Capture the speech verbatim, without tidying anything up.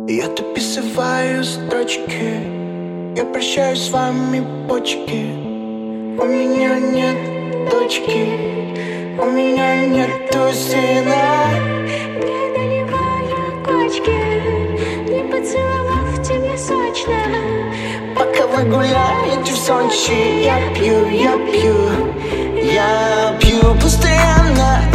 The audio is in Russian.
Я дописываю строчки, я прощаюсь с вами, почки. У меня нет дочки, у меня нету сына. Не доливая кочки, не поцеловав тебя сочно. Пока вы гуляете в Сочи, я пью, я пью, я пью постоянно.